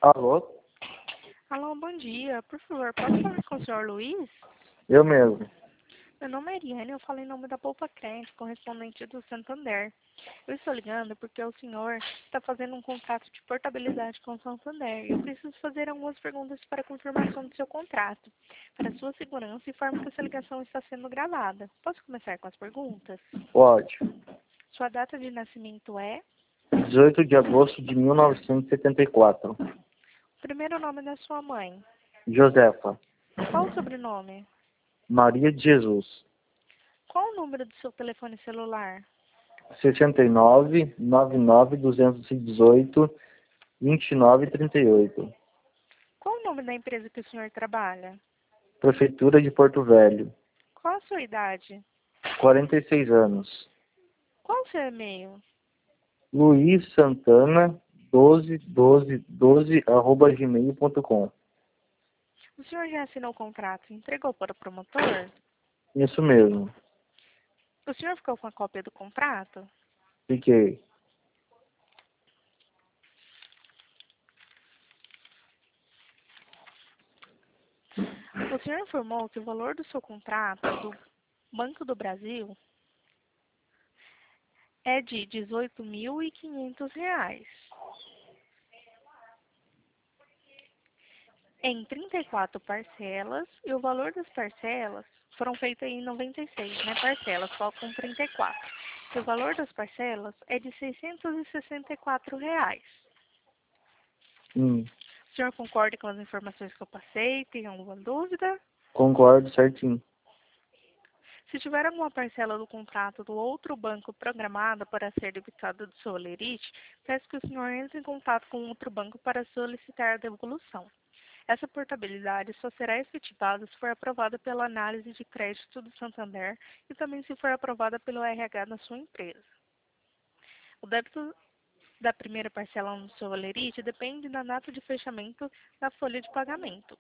Alô? Alô, bom dia. Por favor, posso falar com o senhor Luiz? Eu mesmo. Meu nome é Ariane, eu falo em nome da Poupa Crédito, correspondente do Santander. Eu estou ligando porque o senhor está fazendo um contrato de portabilidade com o Santander. Eu preciso fazer algumas perguntas para confirmação do seu contrato. Para sua segurança, informo que essa ligação está sendo gravada. Posso começar com as perguntas? Pode. Sua data de nascimento é? 18 de agosto de 1974. O primeiro nome da sua mãe. Josefa. Qual o sobrenome? Maria de Jesus. Qual o número do seu telefone celular? 69 99 218 29 38. Qual o nome da empresa que o senhor trabalha? Prefeitura de Porto Velho. Qual a sua idade? 46 anos. Qual o seu e-mail? Luiz Santana 121212@gmail.com. O senhor já assinou o contrato e entregou para o promotor? Isso mesmo. O senhor ficou com a cópia do contrato? Fiquei. O senhor informou que o valor do seu contrato do Banco do Brasil é de R$ 18.500. Em 34 parcelas, e o valor das parcelas foram feitas em 96, né, parcelas, só com 34. E o valor das parcelas é de R$ 664. Hum, O senhor concorda com as informações que eu passei? Tem alguma dúvida? concordo certinho. Se tiver alguma parcela do contrato do outro banco programada para ser debitada do seu lerite, peço que o senhor entre em contato com outro banco para solicitar a devolução. Essa portabilidade só será efetivada se for aprovada pela análise de crédito do Santander e também se for aprovada pelo RH da sua empresa. O débito da primeira parcela no seu lerite depende da data de fechamento da folha de pagamento.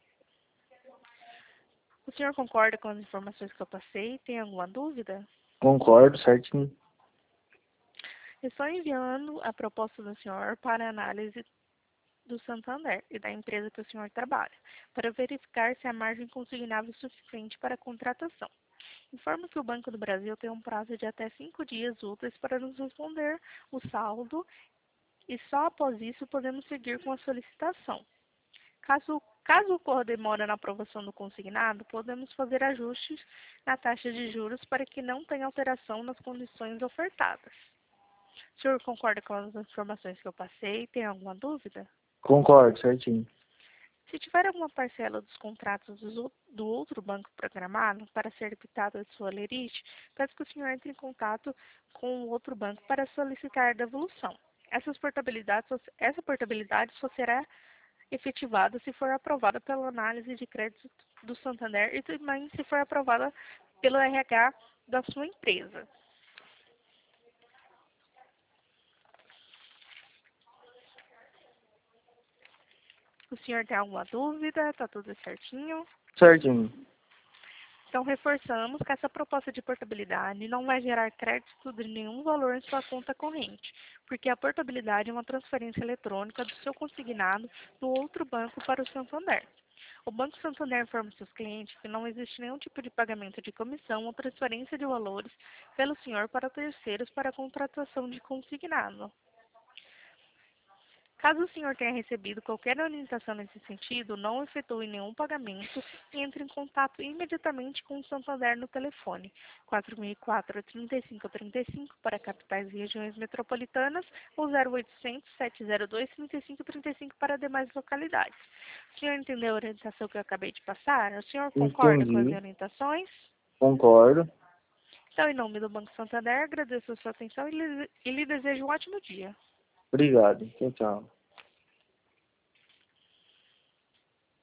O senhor concorda com as informações que eu passei? Tem alguma dúvida? Concordo certinho. Estou enviando a proposta do senhor para análise do Santander e da empresa que o senhor trabalha, para verificar se a margem consignável é suficiente para a contratação. Informo que o Banco do Brasil tem um prazo de até 5 dias úteis para nos responder o saldo e só após isso podemos seguir com a solicitação. Caso ocorra demora na aprovação do consignado, podemos fazer ajustes na taxa de juros para que não tenha alteração nas condições ofertadas. O senhor concorda com as informações que eu passei? Tem alguma dúvida? Concordo certinho. Se tiver alguma parcela dos contratos do outro banco programado para ser quitada de sua lerite, peço que o senhor entre em contato com o outro banco para solicitar a devolução. Essa portabilidade só será efetivada se for aprovada pela análise de crédito do Santander e também se for aprovada pelo RH da sua empresa. O senhor tem alguma dúvida? Está tudo certinho? Certinho. Então, reforçamos que essa proposta de portabilidade não vai gerar crédito de nenhum valor em sua conta corrente, porque a portabilidade é uma transferência eletrônica do seu consignado do outro banco para o Santander. O Banco Santander informa seus clientes que não existe nenhum tipo de pagamento de comissão ou transferência de valores pelo senhor para terceiros para a contratação de consignado. Caso o senhor tenha recebido qualquer orientação nesse sentido, não efetue nenhum pagamento e entre em contato imediatamente com o Santander no telefone 4004-3535 para capitais e regiões metropolitanas ou 0800-702-3535 para demais localidades. O senhor entendeu a orientação que eu acabei de passar? O senhor concorda com as Entendi. orientações? Concordo. Então, em nome do Banco Santander, agradeço a sua atenção e lhe desejo um ótimo dia. Obrigado. Tchau, tchau.